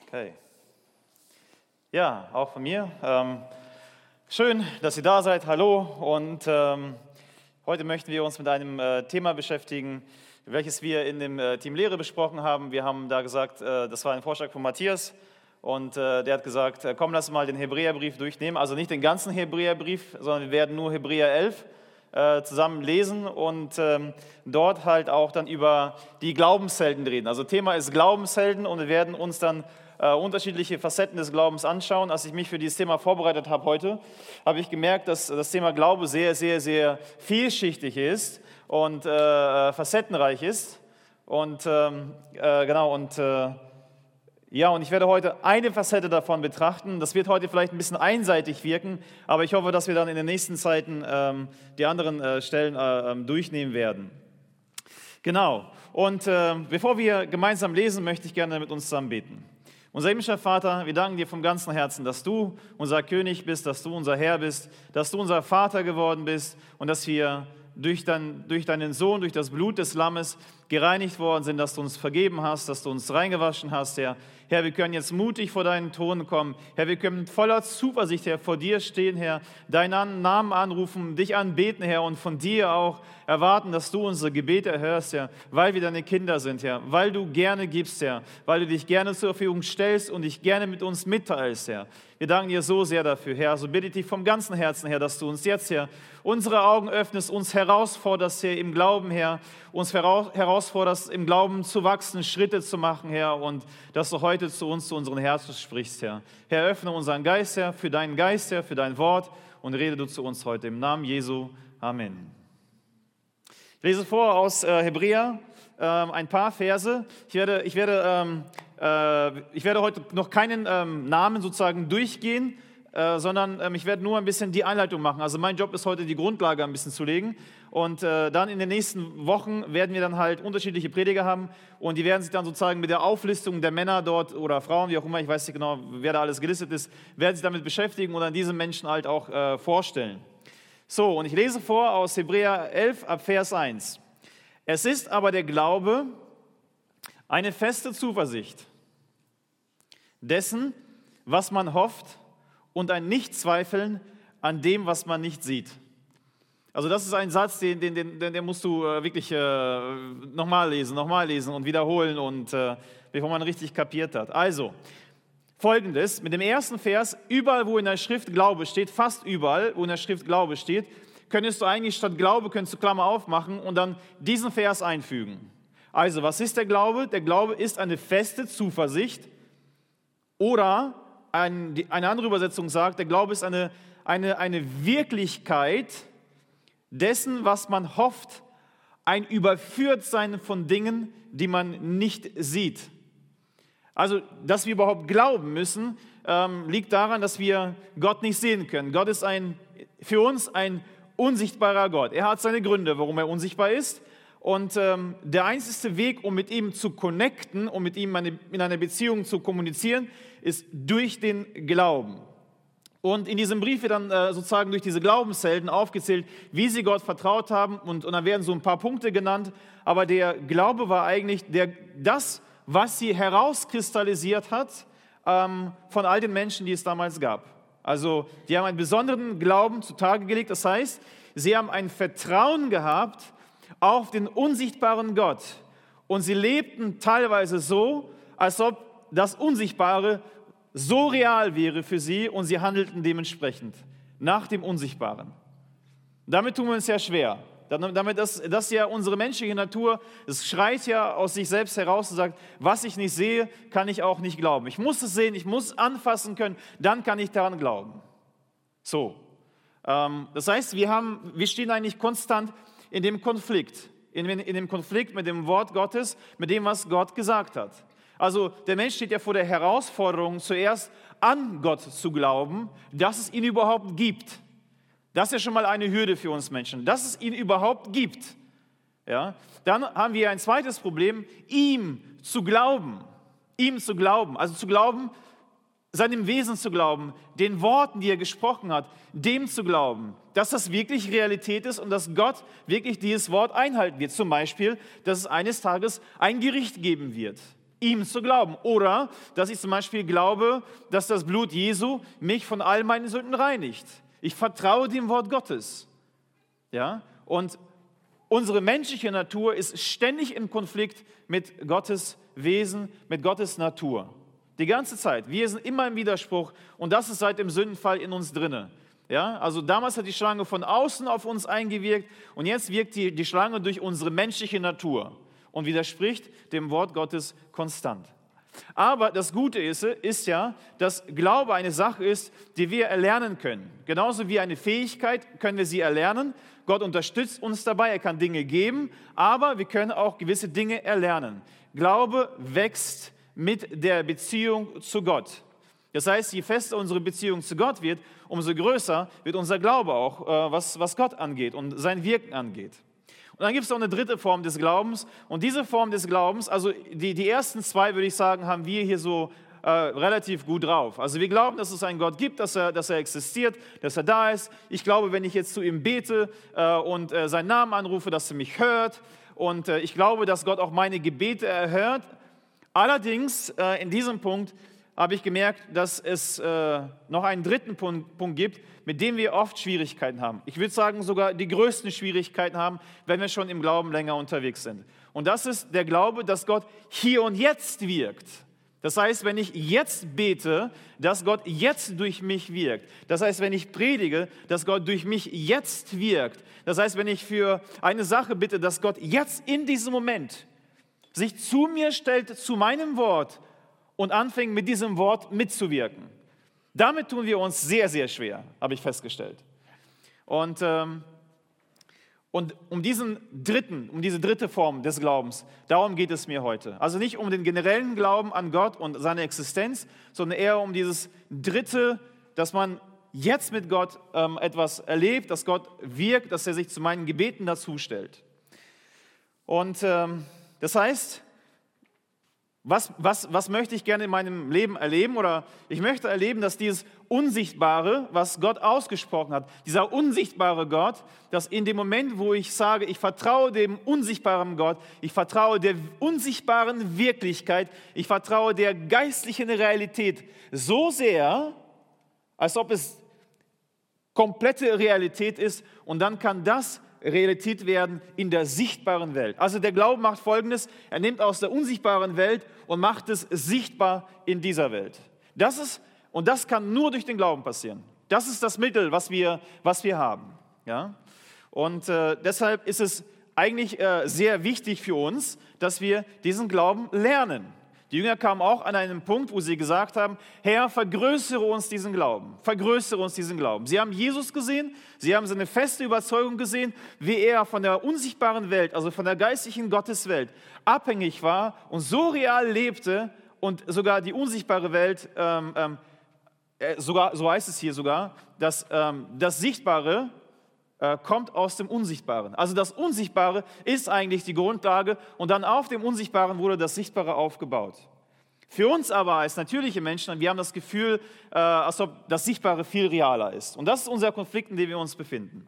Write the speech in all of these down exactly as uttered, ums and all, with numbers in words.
Okay. Ja, auch von mir. Ähm, schön, dass ihr da seid. Hallo. Und ähm, heute möchten wir uns mit einem äh, Thema beschäftigen, welches wir in dem äh, Team Lehre besprochen haben. Wir haben da gesagt, äh, das war ein Vorschlag von Matthias. Und äh, der hat gesagt, äh, komm, lass mal den Hebräerbrief durchnehmen. Also nicht den ganzen Hebräerbrief, sondern wir werden nur Hebräer elf äh, zusammen lesen und ähm, dort halt auch dann über die Glaubenshelden reden. Also Thema ist Glaubenshelden und wir werden uns dann äh, unterschiedliche Facetten des Glaubens anschauen. Als ich mich für dieses Thema vorbereitet habe heute, habe ich gemerkt, dass das Thema Glaube sehr, sehr, sehr vielschichtig ist und äh, facettenreich ist. Und ähm, äh, genau, und äh, Ja, und ich werde heute eine Facette davon betrachten. Das wird heute vielleicht ein bisschen einseitig wirken, aber ich hoffe, dass wir dann in den nächsten Zeiten ähm, die anderen äh, Stellen äh, durchnehmen werden. Genau, und äh, bevor wir gemeinsam lesen, möchte ich gerne mit uns zusammen beten. Unser himmlischer Vater, wir danken dir vom ganzen Herzen, dass du unser König bist, dass du unser Herr bist, dass du unser Vater geworden bist und dass wir durch, dein, durch deinen Sohn, durch das Blut des Lammes gereinigt worden sind, dass du uns vergeben hast, dass du uns reingewaschen hast, Herr. Herr, wir können jetzt mutig vor deinen Thron kommen. Herr, wir können voller Zuversicht, Herr, vor dir stehen, Herr, deinen Namen anrufen, dich anbeten, Herr, und von dir auch erwarten, dass du unsere Gebete erhörst, Herr, weil wir deine Kinder sind, Herr, weil du gerne gibst, Herr, weil du dich gerne zur Verfügung stellst und dich gerne mit uns mitteilst, Herr. Wir danken dir so sehr dafür, Herr. So bitte ich dich vom ganzen Herzen, Herr, dass du uns jetzt, Herr, unsere Augen öffnest, uns herausforderst, Herr, im Glauben, Herr, uns herausforderst, im Glauben zu wachsen, Schritte zu machen, Herr, und dass du heute zu uns, zu unseren Herzen sprichst, Herr. Herr, öffne unseren Geist, Herr, für deinen Geist, Herr, für dein Wort und rede du zu uns heute. Im Namen Jesu. Amen. Ich lese vor aus äh, Hebräer äh, ein paar Verse. Ich werde, ich werde ähm, Ich werde heute noch keinen ähm, Namen sozusagen durchgehen, äh, sondern ähm, ich werde nur ein bisschen die Einleitung machen. Also mein Job ist heute, die Grundlage ein bisschen zu legen. Und äh, dann in den nächsten Wochen werden wir dann halt unterschiedliche Prediger haben und die werden sich dann sozusagen mit der Auflistung der Männer dort oder Frauen, wie auch immer, ich weiß nicht genau, wer da alles gelistet ist, werden sich damit beschäftigen und dann diese Menschen halt auch äh, vorstellen. So, und ich lese vor aus Hebräer elf ab Vers eins. Es ist aber der Glaube eine feste Zuversicht dessen, was man hofft, und ein Nichtzweifeln an dem, was man nicht sieht. Also das ist ein Satz, den, den, den, den musst du wirklich äh, nochmal lesen, nochmal lesen und wiederholen, und äh, bevor man richtig kapiert hat. Also, Folgendes, mit dem ersten Vers, überall, wo in der Schrift Glaube steht, fast überall, wo in der Schrift Glaube steht, könntest du eigentlich statt Glaube, könntest du Klammer aufmachen und dann diesen Vers einfügen. Also, was ist der Glaube? Der Glaube ist eine feste Zuversicht, oder ein, eine andere Übersetzung sagt, der Glaube ist eine, eine, eine Wirklichkeit dessen, was man hofft, ein Überführtsein von Dingen, die man nicht sieht. Also, dass wir überhaupt glauben müssen, ähm, liegt daran, dass wir Gott nicht sehen können. Gott ist ein, für uns ein unsichtbarer Gott. Er hat seine Gründe, warum er unsichtbar ist. Und ähm, der einzige Weg, um mit ihm zu connecten, um mit ihm eine, in einer Beziehung zu kommunizieren, ist durch den Glauben. Und in diesem Brief wird dann äh, sozusagen durch diese Glaubenshelden aufgezählt, wie sie Gott vertraut haben. Und, und dann werden so ein paar Punkte genannt. Aber der Glaube war eigentlich der, das, was sie herauskristallisiert hat ähm, von all den Menschen, die es damals gab. Also die haben einen besonderen Glauben zutage gelegt. Das heißt, sie haben ein Vertrauen gehabt auf den unsichtbaren Gott. Und sie lebten teilweise so, als ob das Unsichtbare so real wäre für sie, und sie handelten dementsprechend nach dem Unsichtbaren. Damit tun wir uns ja schwer. Damit das, das ja unsere menschliche Natur, es schreit ja aus sich selbst heraus und sagt, was ich nicht sehe, kann ich auch nicht glauben. Ich muss es sehen, ich muss anfassen können, dann kann ich daran glauben. So, ähm, das heißt, wir, haben, wir stehen eigentlich konstant in dem Konflikt, in, in dem Konflikt mit dem Wort Gottes, mit dem, was Gott gesagt hat. Also der Mensch steht ja vor der Herausforderung, zuerst an Gott zu glauben, dass es ihn überhaupt gibt. Das ist ja schon mal eine Hürde für uns Menschen, dass es ihn überhaupt gibt. Ja? Dann haben wir ein zweites Problem, ihm zu glauben. Ihm zu glauben, also zu glauben, seinem Wesen zu glauben, den Worten, die er gesprochen hat, dem zu glauben, dass das wirklich Realität ist und dass Gott wirklich dieses Wort einhalten wird. Zum Beispiel, dass es eines Tages ein Gericht geben wird. ihm zu glauben. Oder, dass ich zum Beispiel glaube, dass das Blut Jesu mich von all meinen Sünden reinigt. Ich vertraue dem Wort Gottes. Ja? Und unsere menschliche Natur ist ständig im Konflikt mit Gottes Wesen, mit Gottes Natur. Die ganze Zeit. Wir sind immer im Widerspruch und das ist seit dem Sündenfall in uns drinne. Ja, also damals hat die Schlange von außen auf uns eingewirkt und jetzt wirkt die, die Schlange durch unsere menschliche Natur und widerspricht dem Wort Gottes konstant. Aber das Gute ist, ist ja, dass Glaube eine Sache ist, die wir erlernen können. Genauso wie eine Fähigkeit können wir sie erlernen. Gott unterstützt uns dabei, er kann Dinge geben, aber wir können auch gewisse Dinge erlernen. Glaube wächst mit der Beziehung zu Gott. Das heißt, je fester unsere Beziehung zu Gott wird, umso größer wird unser Glaube auch, äh, was, was Gott angeht und sein Wirken angeht. Und dann gibt es noch eine dritte Form des Glaubens. Und diese Form des Glaubens, also die, die ersten zwei, würde ich sagen, haben wir hier so äh, relativ gut drauf. Also wir glauben, dass es einen Gott gibt, dass er, dass er existiert, dass er da ist. Ich glaube, wenn ich jetzt zu ihm bete äh, und äh, seinen Namen anrufe, dass er mich hört. Und äh, ich glaube, dass Gott auch meine Gebete erhört. Allerdings, äh, in diesem Punkt, habe ich gemerkt, dass es äh, noch einen dritten Punkt, Punkt gibt, mit dem wir oft Schwierigkeiten haben. Ich würde sagen, sogar die größten Schwierigkeiten haben, wenn wir schon im Glauben länger unterwegs sind. Und das ist der Glaube, dass Gott hier und jetzt wirkt. Das heißt, wenn ich jetzt bete, dass Gott jetzt durch mich wirkt. Das heißt, wenn ich predige, dass Gott durch mich jetzt wirkt. Das heißt, wenn ich für eine Sache bitte, dass Gott jetzt in diesem Moment sich zu mir stellt, zu meinem Wort, und anfängt mit diesem Wort mitzuwirken. Damit tun wir uns sehr, sehr schwer, habe ich festgestellt. Und, ähm, und um diesen dritten, um diese dritte Form des Glaubens, darum geht es mir heute. Also nicht um den generellen Glauben an Gott und seine Existenz, sondern eher um dieses dritte, dass man jetzt mit Gott ähm, etwas erlebt, dass Gott wirkt, dass er sich zu meinen Gebeten dazu stellt. Und ähm, das heißt, Was, was, was möchte ich gerne in meinem Leben erleben? Oder ich möchte erleben, dass dieses Unsichtbare, was Gott ausgesprochen hat, dieser unsichtbare Gott, dass in dem Moment, wo ich sage, ich vertraue dem unsichtbaren Gott, ich vertraue der unsichtbaren Wirklichkeit, ich vertraue der geistlichen Realität so sehr, als ob es komplette Realität ist, und dann kann das Realität werden in der sichtbaren Welt. Also der Glaube macht Folgendes: Er nimmt aus der unsichtbaren Welt und macht es sichtbar in dieser Welt. Das ist, und das kann nur durch den Glauben passieren. Das ist das Mittel, was wir, was wir haben. Ja? Und äh, deshalb ist es eigentlich äh, sehr wichtig für uns, dass wir diesen Glauben lernen. Die Jünger kamen auch an einen Punkt, wo sie gesagt haben: Herr, vergrößere uns diesen Glauben, vergrößere uns diesen Glauben. Sie haben Jesus gesehen, sie haben seine feste Überzeugung gesehen, wie er von der unsichtbaren Welt, also von der geistlichen Gotteswelt, abhängig war und so real lebte und sogar die unsichtbare Welt, ähm, ähm, sogar, so heißt es hier sogar, dass ähm, das Sichtbare äh, kommt aus dem Unsichtbaren. Also das Unsichtbare ist eigentlich die Grundlage und dann auf dem Unsichtbaren wurde das Sichtbare aufgebaut. Für uns aber als natürliche Menschen, wir haben das Gefühl, äh, als ob das Sichtbare viel realer ist. Und das ist unser Konflikt, in dem wir uns befinden.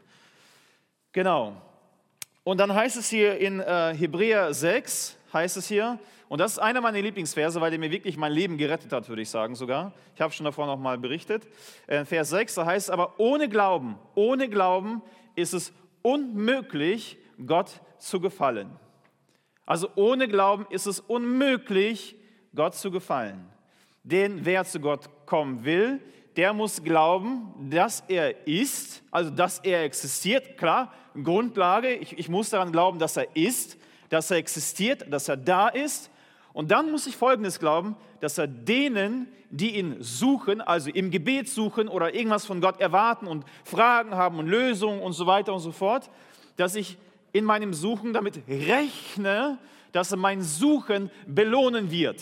Genau. Und dann heißt es hier in äh, Hebräer sechs, heißt es hier, und das ist einer meiner Lieblingsverse, weil der mir wirklich mein Leben gerettet hat, würde ich sagen sogar. Ich habe schon davon noch mal berichtet. In Vers sechs, da heißt es aber, ohne Glauben, ohne Glauben ist es unmöglich, Gott zu gefallen. Also ohne Glauben ist es unmöglich, Gott zu gefallen. Denn wer zu Gott kommen will, der muss glauben, dass er ist, also dass er existiert. Klar, Grundlage, ich, ich muss daran glauben, dass er ist, dass er existiert, dass er da ist. Und dann muss ich Folgendes glauben, dass er denen, die ihn suchen, also im Gebet suchen oder irgendwas von Gott erwarten und Fragen haben und Lösungen und so weiter und so fort, dass ich in meinem Suchen damit rechne, dass er mein Suchen belohnen wird.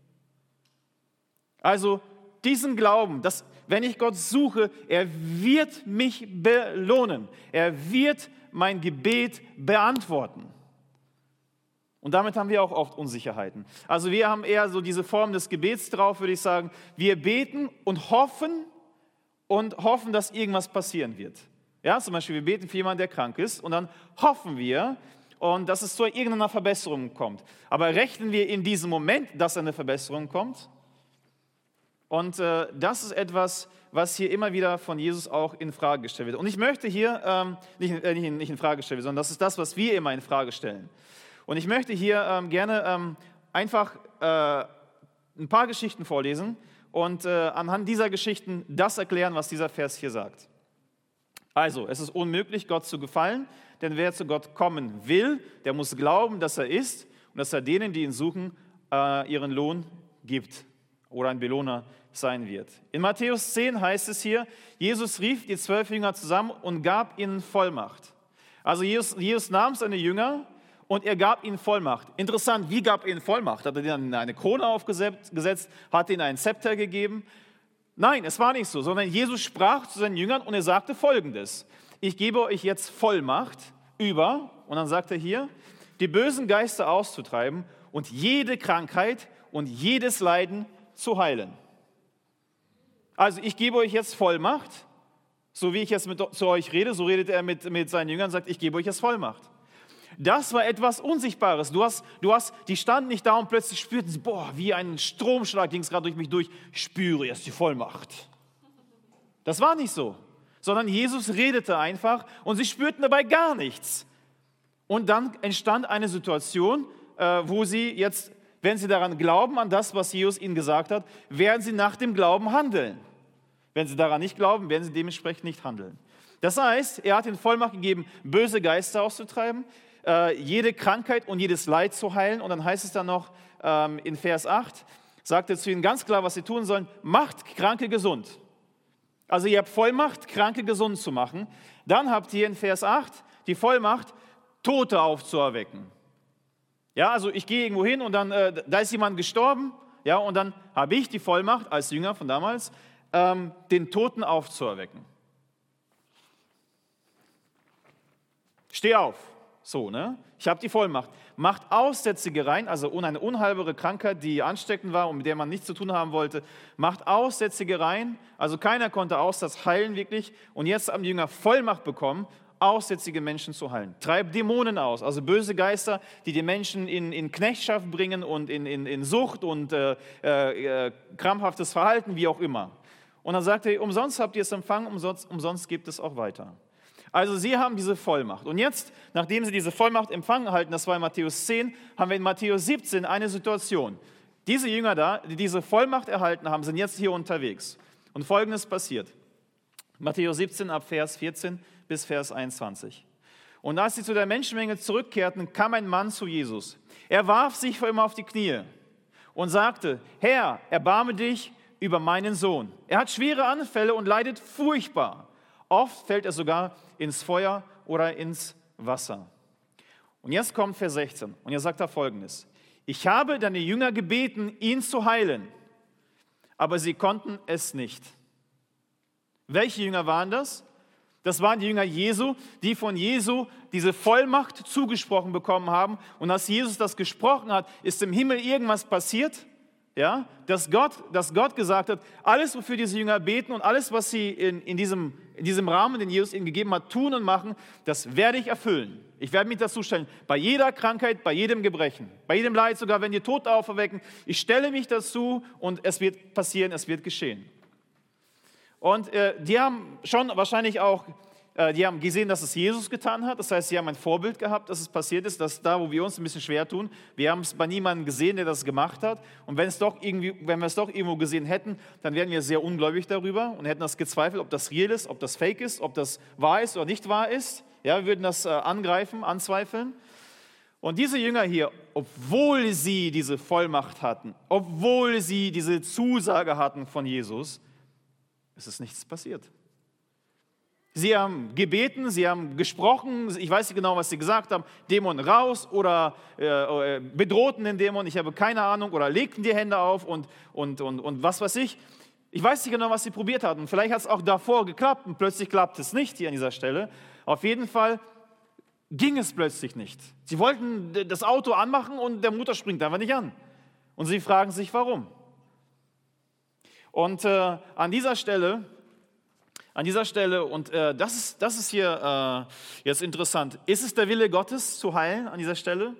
Also diesen Glauben, dass wenn ich Gott suche, er wird mich belohnen. Er wird mein Gebet beantworten. Und damit haben wir auch oft Unsicherheiten. Also wir haben eher so diese Form des Gebets drauf, würde ich sagen. Wir beten und hoffen und hoffen, dass irgendwas passieren wird. Ja, zum Beispiel wir beten für jemanden, der krank ist, und dann hoffen wir und dass es zu irgendeiner Verbesserung kommt. Aber rechnen wir in diesem Moment, dass eine Verbesserung kommt? Und äh, das ist etwas, was hier immer wieder von Jesus auch in Frage gestellt wird. Und ich möchte hier, ähm, nicht, äh, nicht, in, nicht in Frage gestellt werden, sondern das ist das, was wir immer in Frage stellen. Und ich möchte hier ähm, gerne ähm, einfach äh, ein paar Geschichten vorlesen und äh, anhand dieser Geschichten das erklären, was dieser Vers hier sagt. Also, es ist unmöglich, Gott zu gefallen, denn wer zu Gott kommen will, der muss glauben, dass er ist und dass er denen, die ihn suchen, äh, ihren Lohn gibt oder ein Belohner sein wird. In Matthäus zehn heißt es hier, Jesus rief die zwölf Jünger zusammen und gab ihnen Vollmacht. Also Jesus, Jesus nahm seine Jünger und er gab ihnen Vollmacht. Interessant, wie gab er ihnen Vollmacht? Hat er ihnen eine Krone aufgesetzt? Hat er ihnen einen Zepter gegeben? Nein, es war nicht so, sondern Jesus sprach zu seinen Jüngern und er sagte Folgendes. Ich gebe euch jetzt Vollmacht über, und dann sagt er hier, die bösen Geister auszutreiben und jede Krankheit und jedes Leiden zu heilen. Also ich gebe euch jetzt Vollmacht, so wie ich jetzt mit, zu euch rede, so redet er mit, mit seinen Jüngern und sagt, ich gebe euch jetzt Vollmacht. Das war etwas Unsichtbares. Du hast, du hast, die standen nicht da und plötzlich spürten sie, boah, wie ein Stromschlag ging es gerade durch mich durch, ich spüre jetzt die Vollmacht. Das war nicht so, sondern Jesus redete einfach und sie spürten dabei gar nichts. Und dann entstand eine Situation, äh, wo sie jetzt, wenn sie daran glauben, an das, was Jesus ihnen gesagt hat, werden sie nach dem Glauben handeln. Wenn sie daran nicht glauben, werden sie dementsprechend nicht handeln. Das heißt, er hat ihnen Vollmacht gegeben, böse Geister auszutreiben, äh, jede Krankheit und jedes Leid zu heilen. Und dann heißt es dann noch ähm, in Vers acht, sagt er zu ihnen ganz klar, was sie tun sollen, macht Kranke gesund. Also ihr habt Vollmacht, Kranke gesund zu machen. Dann habt ihr in Vers acht die Vollmacht, Tote aufzuerwecken. Ja, also ich gehe irgendwo hin und dann, äh, da ist jemand gestorben, ja, und dann habe ich die Vollmacht als Jünger von damals, ähm, den Toten aufzuerwecken. Steh auf, so, ne? Ich habe die Vollmacht. Macht Aussätzige rein, also eine unheilbare Krankheit, die ansteckend war und mit der man nichts zu tun haben wollte. Macht Aussätzige rein, also keiner konnte Aussatz heilen wirklich. Und jetzt haben die Jünger Vollmacht bekommen, aussätzige Menschen zu heilen. Treibt Dämonen aus, also böse Geister, die die Menschen in, in Knechtschaft bringen und in, in, in Sucht und äh, äh, krampfhaftes Verhalten, wie auch immer. Und dann sagt er, umsonst habt ihr es empfangen, umsonst, umsonst gebt es auch weiter. Also sie haben diese Vollmacht. Und jetzt, nachdem sie diese Vollmacht empfangen halten, das war in Matthäus zehn, haben wir in Matthäus siebzehn eine Situation. Diese Jünger da, die diese Vollmacht erhalten haben, sind jetzt hier unterwegs. Und Folgendes passiert. Matthäus siebzehn ab Vers vierzehn bis Vers einundzwanzig. Und als sie zu der Menschenmenge zurückkehrten, kam ein Mann zu Jesus. Er warf sich vor ihm auf die Knie und sagte, Herr, erbarme dich über meinen Sohn. Er hat schwere Anfälle und leidet furchtbar. Oft fällt er sogar ins Feuer oder ins Wasser. Und jetzt kommt Vers sechzehn und er sagt da Folgendes. Ich habe deine Jünger gebeten, ihn zu heilen, aber sie konnten es nicht. Welche Jünger waren das? Das waren die Jünger Jesu, die von Jesu diese Vollmacht zugesprochen bekommen haben. Und als Jesus das gesprochen hat, ist im Himmel irgendwas passiert, ja, dass Gott, dass Gott gesagt hat, alles, wofür diese Jünger beten und alles, was sie in, in, diesem, in diesem Rahmen, den Jesus ihnen gegeben hat, tun und machen, das werde ich erfüllen. Ich werde mich dazu stellen, bei jeder Krankheit, bei jedem Gebrechen, bei jedem Leid, sogar wenn die Tote auferwecken. Ich stelle mich dazu und es wird passieren, es wird geschehen. Und äh, die haben schon wahrscheinlich auch, äh, die haben gesehen, dass es Jesus getan hat. Das heißt, sie haben ein Vorbild gehabt, dass es passiert ist, dass da, wo wir uns ein bisschen schwer tun, wir haben es bei niemandem gesehen, der das gemacht hat. Und wenn, es doch irgendwie, wenn wir es doch irgendwo gesehen hätten, dann wären wir sehr ungläubig darüber und hätten das gezweifelt, ob das real ist, ob das fake ist, ob das wahr ist oder nicht wahr ist. Ja, wir würden das äh, angreifen, anzweifeln. Und diese Jünger hier, obwohl sie diese Vollmacht hatten, obwohl sie diese Zusage hatten von Jesus, es ist nichts passiert. Sie haben gebeten, sie haben gesprochen, ich weiß nicht genau, was sie gesagt haben, Dämon raus oder äh, bedrohten den Dämon, ich habe keine Ahnung, oder legten die Hände auf und, und, und, und was weiß ich. Ich weiß nicht genau, was sie probiert hatten. Vielleicht hat es auch davor geklappt und plötzlich klappt es nicht hier an dieser Stelle. Auf jeden Fall ging es plötzlich nicht. Sie wollten das Auto anmachen und der Motor springt einfach nicht an. Und sie fragen sich, warum? Und äh, an dieser Stelle, an dieser Stelle, und äh, das, ist, das ist hier äh, jetzt interessant, ist es der Wille Gottes zu heilen an dieser Stelle?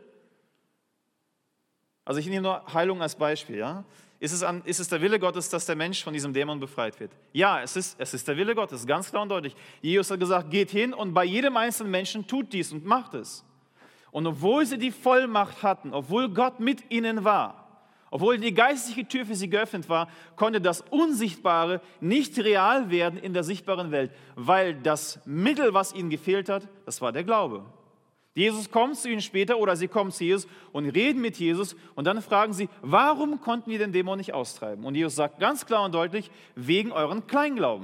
Also ich nehme nur Heilung als Beispiel, ja? Ist es, an, ist es der Wille Gottes, dass der Mensch von diesem Dämon befreit wird? Ja, es ist, es ist der Wille Gottes, ganz klar und deutlich. Jesus hat gesagt, geht hin und bei jedem einzelnen Menschen tut dies und macht es. Und obwohl sie die Vollmacht hatten, obwohl Gott mit ihnen war, obwohl die geistliche Tür für sie geöffnet war, konnte das Unsichtbare nicht real werden in der sichtbaren Welt, weil das Mittel, was ihnen gefehlt hat, das war der Glaube. Jesus kommt zu ihnen später oder sie kommen zu Jesus und reden mit Jesus und dann fragen sie, warum konnten wir den Dämon nicht austreiben? Und Jesus sagt ganz klar und deutlich, wegen euren Kleinglauben.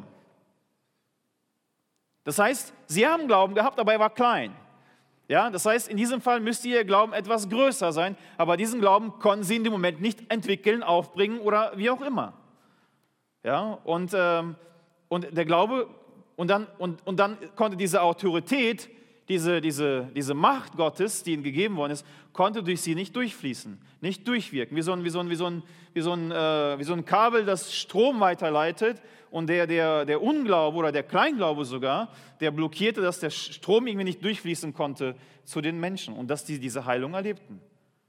Das heißt, sie haben Glauben gehabt, aber er war klein. Ja, das heißt, in diesem Fall müsste ihr Glauben etwas größer sein, aber diesen Glauben konnten sie in dem Moment nicht entwickeln, aufbringen oder wie auch immer. Ja, und, ähm, und der Glaube, und dann, und, und dann konnte diese Autorität, Diese, diese, diese Macht Gottes, die ihnen gegeben worden ist, konnte durch sie nicht durchfließen, nicht durchwirken. Wie so ein, wie so ein, wie so ein, wie so ein, äh, wie so ein Kabel, das Strom weiterleitet und der, der, der Unglaube oder der Kleinglaube sogar, der blockierte, dass der Strom irgendwie nicht durchfließen konnte zu den Menschen und dass die diese Heilung erlebten.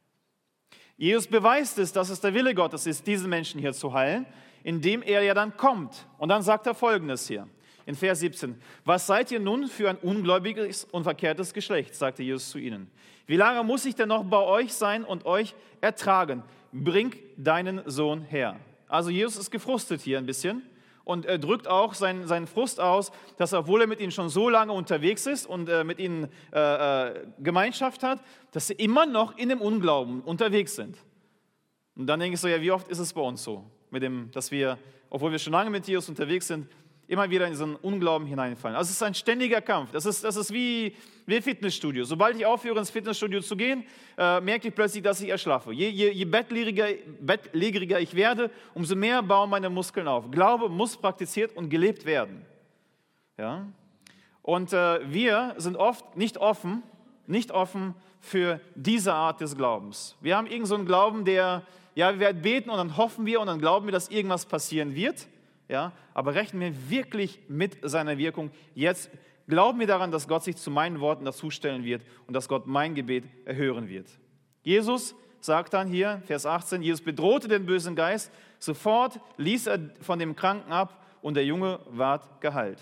Jesus beweist es, dass es der Wille Gottes ist, diese Menschen hier zu heilen, indem er ja dann kommt. Und dann sagt er Folgendes hier. In Vers siebzehn, was seid ihr nun für ein ungläubiges und verkehrtes Geschlecht, sagte Jesus zu ihnen. Wie lange muss ich denn noch bei euch sein und euch ertragen? Bring deinen Sohn her. Also Jesus ist gefrustet hier ein bisschen und er drückt auch seinen, seinen Frust aus, dass er, obwohl er mit ihnen schon so lange unterwegs ist und äh, mit ihnen äh, äh, Gemeinschaft hat, dass sie immer noch in dem Unglauben unterwegs sind. Und dann denke ich so, ja, wie oft ist es bei uns so, mit dem, dass wir, obwohl wir schon lange mit Jesus unterwegs sind, immer wieder in so einen Unglauben hineinfallen. Also es ist ein ständiger Kampf. Das ist, das ist wie, wie Fitnessstudio. Sobald ich aufhöre, ins Fitnessstudio zu gehen, äh, merke ich plötzlich, dass ich erschlaffe. Je, je, je bettlägeriger, bettlägeriger ich werde, umso mehr bauen meine Muskeln auf. Glaube muss praktiziert und gelebt werden. Ja? Und äh, wir sind oft nicht offen, nicht offen für diese Art des Glaubens. Wir haben irgend so einen Glauben, der, ja, wir werden beten und dann hoffen wir und dann glauben wir, dass irgendwas passieren wird. Ja, aber rechnen wir wirklich mit seiner Wirkung. Jetzt glauben wir daran, dass Gott sich zu meinen Worten dazustellen wird und dass Gott mein Gebet erhören wird. Jesus sagt dann hier, Vers achtzehn, Jesus bedrohte den bösen Geist, sofort ließ er von dem Kranken ab und der Junge ward geheilt.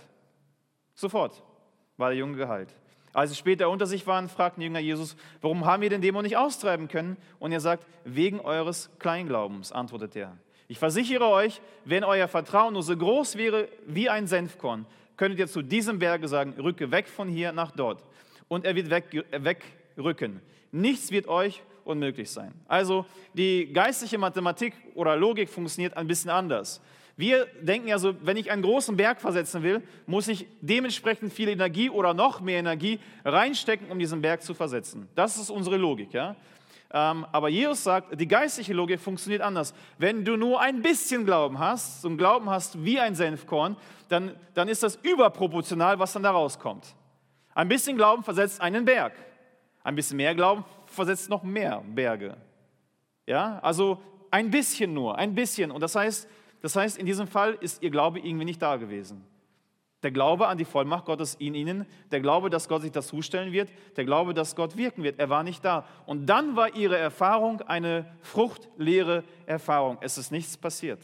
Sofort war der Junge geheilt. Als sie später unter sich waren, fragten die Jünger Jesus, warum haben wir den Dämon nicht austreiben können? Und er sagt, wegen eures Kleinglaubens, antwortet er. Ich versichere euch, wenn euer Vertrauen nur so groß wäre wie ein Senfkorn, könntet ihr zu diesem Berge sagen, rücke weg von hier nach dort. Und er wird weg, wegrücken. Nichts wird euch unmöglich sein. Also die geistliche Mathematik oder Logik funktioniert ein bisschen anders. Wir denken ja so, wenn ich einen großen Berg versetzen will, muss ich dementsprechend viel Energie oder noch mehr Energie reinstecken, um diesen Berg zu versetzen. Das ist unsere Logik, ja. Ähm, aber Jesus sagt, die geistliche Logik funktioniert anders. Wenn du nur ein bisschen Glauben hast, so einen Glauben hast wie ein Senfkorn, dann, dann ist das überproportional, was dann da rauskommt. Ein bisschen Glauben versetzt einen Berg. Ein bisschen mehr Glauben versetzt noch mehr Berge. Ja, also ein bisschen nur, ein bisschen. Und das heißt, das heißt, in diesem Fall ist ihr Glaube irgendwie nicht da gewesen. Der Glaube an die Vollmacht Gottes in ihnen, der Glaube, dass Gott sich das zustellen wird, der Glaube, dass Gott wirken wird, er war nicht da. Und dann war ihre Erfahrung eine fruchtleere Erfahrung. Es ist nichts passiert.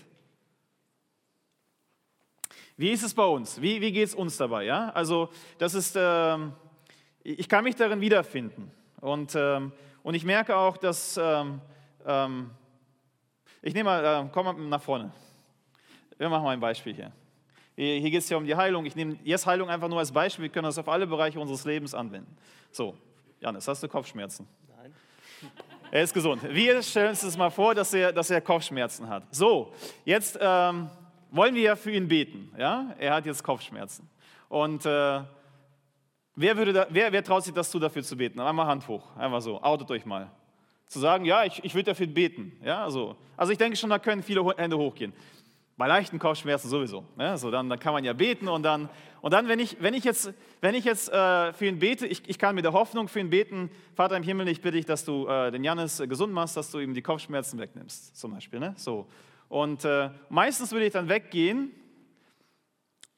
Wie ist es bei uns? Wie, wie geht es uns dabei? Ja? Also das ist, ähm, ich kann mich darin wiederfinden. Und, ähm, und ich merke auch, dass, ähm, ähm, ich nehme mal, äh, komm mal nach vorne. Wir machen mal ein Beispiel hier. Hier geht es ja um die Heilung. Ich nehme jetzt Heilung einfach nur als Beispiel. Wir können das auf alle Bereiche unseres Lebens anwenden. So, Janis, hast du Kopfschmerzen? Nein. Er ist gesund. Wir stellen uns das mal vor, dass er, dass er Kopfschmerzen hat. So, jetzt ähm, wollen wir ja für ihn beten. Ja? Er hat jetzt Kopfschmerzen. Und äh, wer, würde da, wer, wer traut sich das zu, dafür zu beten? Einmal Hand hoch, einfach so, outet euch mal. Zu sagen, ja, ich, ich würde dafür beten. Ja, also, also ich denke schon, da können viele Hände hochgehen. Bei leichten Kopfschmerzen sowieso. Ne? So, dann, dann kann man ja beten und dann, und dann wenn, ich, wenn ich jetzt, wenn ich jetzt äh, für ihn bete, ich, ich kann mit der Hoffnung für ihn beten, Vater im Himmel, ich bitte dich, dass du äh, den Janis äh, gesund machst, dass du ihm die Kopfschmerzen wegnimmst, zum Beispiel. Ne? So. Und äh, meistens würde ich dann weggehen,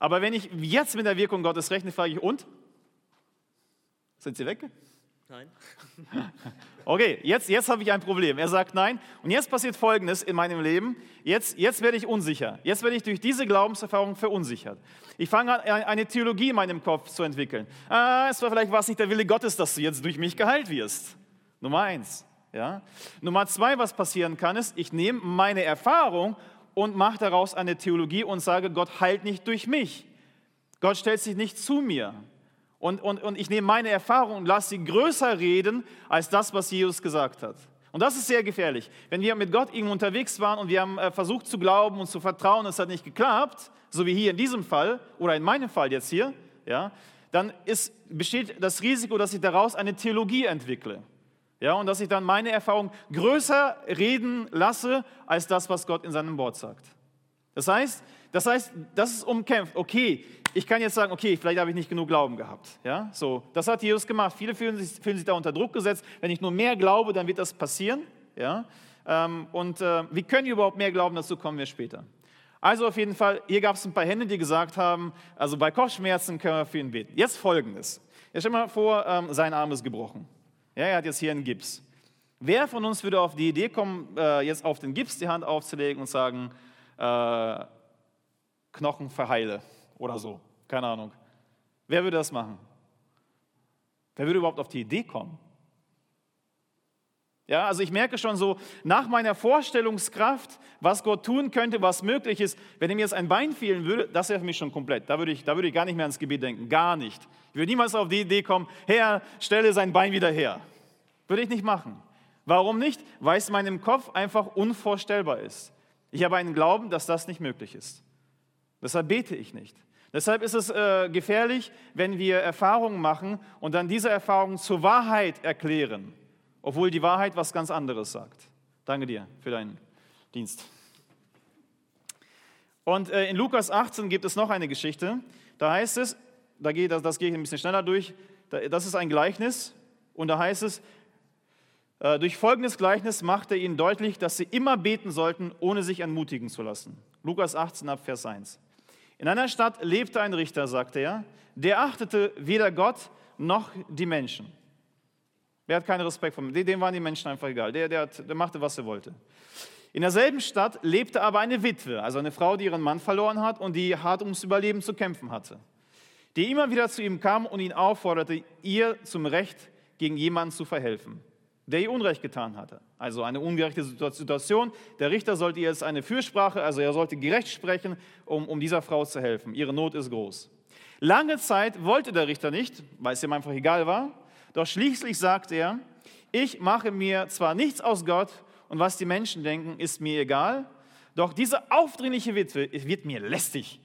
Aber wenn ich jetzt mit der Wirkung Gottes rechne, frage ich, und? Sind sie weg? Nein. Okay, jetzt, jetzt habe ich ein Problem. Er sagt nein. Und jetzt passiert Folgendes in meinem Leben. Jetzt, jetzt werde ich unsicher. Jetzt werde ich durch diese Glaubenserfahrung verunsichert. Ich fange an, eine Theologie in meinem Kopf zu entwickeln. Ah, es war vielleicht was nicht der Wille Gottes, dass du jetzt durch mich geheilt wirst. Nummer eins. Ja? Nummer zwei, was passieren kann, ist, ich nehme meine Erfahrung und mache daraus eine Theologie und sage, Gott heilt nicht durch mich. Gott stellt sich nicht zu mir. Und, und, und ich nehme meine Erfahrung und lasse sie größer reden, als das, was Jesus gesagt hat. Und das ist sehr gefährlich. Wenn wir mit Gott irgendwo unterwegs waren und wir haben äh, versucht zu glauben und zu vertrauen, es hat nicht geklappt, so wie hier in diesem Fall oder in meinem Fall jetzt hier, ja, dann ist, besteht das Risiko, dass ich daraus eine Theologie entwickle. Ja, und dass ich dann meine Erfahrung größer reden lasse, als das, was Gott in seinem Wort sagt. Das heißt, das heißt, das ist umkämpft. Okay, ich kann jetzt sagen, okay, vielleicht habe ich nicht genug Glauben gehabt. Ja, so, das hat Jesus gemacht. Viele fühlen sich, fühlen sich da unter Druck gesetzt. Wenn ich nur mehr glaube, dann wird das passieren. Ja, ähm, und äh, wie können wir überhaupt mehr glauben? Dazu kommen wir später. Also auf jeden Fall, hier gab es ein paar Hände, die gesagt haben, also bei Kopfschmerzen können wir für ihn beten. Jetzt Folgendes. Jetzt stell dir mal vor, ähm, sein Arm ist gebrochen. Ja, er hat jetzt hier einen Gips. Wer von uns würde auf die Idee kommen, äh, jetzt auf den Gips die Hand aufzulegen und sagen, äh, Knochen verheile oder so, keine Ahnung. Wer würde das machen? Wer würde überhaupt auf die Idee kommen? Ja, also ich merke schon so, nach meiner Vorstellungskraft, was Gott tun könnte, was möglich ist, wenn ihm jetzt ein Bein fehlen würde, das wäre für mich schon komplett. Da würde ich, da würde ich gar nicht mehr ans Gebet denken, gar nicht. Ich würde niemals auf die Idee kommen, Herr, stelle sein Bein wieder her. Würde ich nicht machen. Warum nicht? Weil es in meinem Kopf einfach unvorstellbar ist. Ich habe einen Glauben, dass das nicht möglich ist. Deshalb bete ich nicht. Deshalb ist es äh, gefährlich, wenn wir Erfahrungen machen und dann diese Erfahrungen zur Wahrheit erklären, obwohl die Wahrheit was ganz anderes sagt. Danke dir für deinen Dienst. Und äh, in Lukas achtzehn gibt es noch eine Geschichte. Da heißt es, da geht, das, das gehe ich ein bisschen schneller durch, das ist ein Gleichnis und da heißt es, äh, durch folgendes Gleichnis macht er ihnen deutlich, dass sie immer beten sollten, ohne sich entmutigen zu lassen. Lukas achtzehn ab Vers eins. In einer Stadt lebte ein Richter, sagte er, der achtete weder Gott noch die Menschen. Der hat keinen Respekt vor mir, dem waren die Menschen einfach egal, der, der, hat, der machte, was er wollte. In derselben Stadt lebte aber eine Witwe, also eine Frau, die ihren Mann verloren hat und die hart ums Überleben zu kämpfen hatte, die immer wieder zu ihm kam und ihn aufforderte, ihr zum Recht gegen jemanden zu verhelfen, der ihr Unrecht getan hatte. Also eine ungerechte Situation. Der Richter sollte ihr jetzt eine Fürsprache, also er sollte gerecht sprechen, um, um dieser Frau zu helfen. Ihre Not ist groß. Lange Zeit wollte der Richter nicht, weil es ihm einfach egal war, doch schließlich sagte er, ich mache mir zwar nichts aus Gott und was die Menschen denken, ist mir egal, doch diese aufdringliche Witwe wird mir lästig.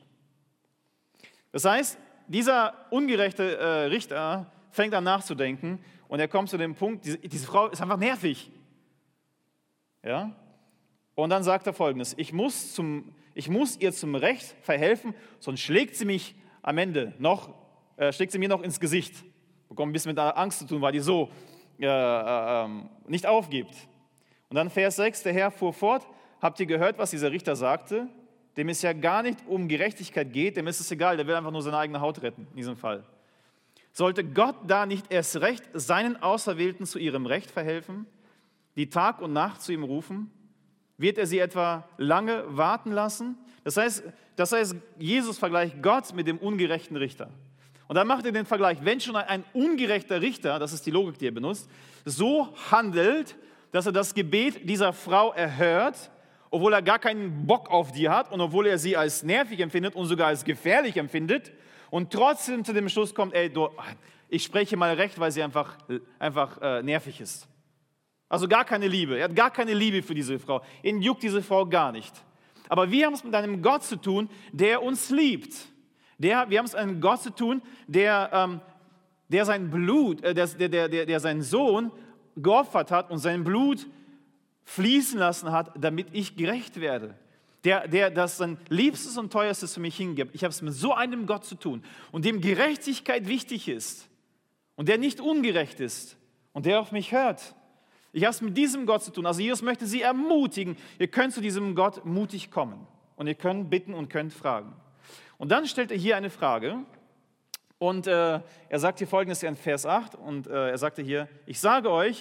Das heißt, dieser ungerechte äh, Richter fängt an nachzudenken und er kommt zu dem Punkt, diese, diese Frau ist einfach nervig. Ja? Und dann sagt er Folgendes, ich muss, zum, ich muss ihr zum Recht verhelfen, sonst schlägt sie mich am Ende noch, äh, schlägt sie mir noch ins Gesicht. Bekommt ein bisschen mit Angst zu tun, weil die so äh, äh, nicht aufgibt. Und dann Vers sechs, der Herr fuhr fort, habt ihr gehört, was dieser Richter sagte? Dem es ja gar nicht um Gerechtigkeit geht, dem ist es egal, der will einfach nur seine eigene Haut retten, in diesem Fall. Sollte Gott da nicht erst recht seinen Auserwählten zu ihrem Recht verhelfen, die Tag und Nacht zu ihm rufen? Wird er sie etwa lange warten lassen? Das heißt, das heißt, Jesus vergleicht Gott mit dem ungerechten Richter. Und dann macht er den Vergleich, wenn schon ein ungerechter Richter, das ist die Logik, die er benutzt, so handelt, dass er das Gebet dieser Frau erhört, obwohl er gar keinen Bock auf die hat und obwohl er sie als nervig empfindet und sogar als gefährlich empfindet und trotzdem zu dem Schluss kommt, ey, du, ich spreche mal recht, weil sie einfach, einfach äh, nervig ist. Also gar keine Liebe, er hat gar keine Liebe für diese Frau, ihn juckt diese Frau gar nicht. Aber wir haben es mit einem Gott zu tun, der uns liebt. Der, wir haben es mit einem Gott zu tun, der, ähm, der sein Blut, äh, der, der, der, der seinen Sohn geopfert hat und sein Blut fließen lassen hat, damit ich gerecht werde. Der, der das sein Liebstes und Teuerstes für mich hingibt. Ich habe es mit so einem Gott zu tun und dem Gerechtigkeit wichtig ist und der nicht ungerecht ist und der auf mich hört. Ich habe es mit diesem Gott zu tun. Also Jesus möchte Sie ermutigen, ihr könnt zu diesem Gott mutig kommen und ihr könnt bitten und könnt fragen. Und dann stellt er hier eine Frage und äh, er sagt hier Folgendes in Vers acht und äh, er sagte hier, ich sage euch,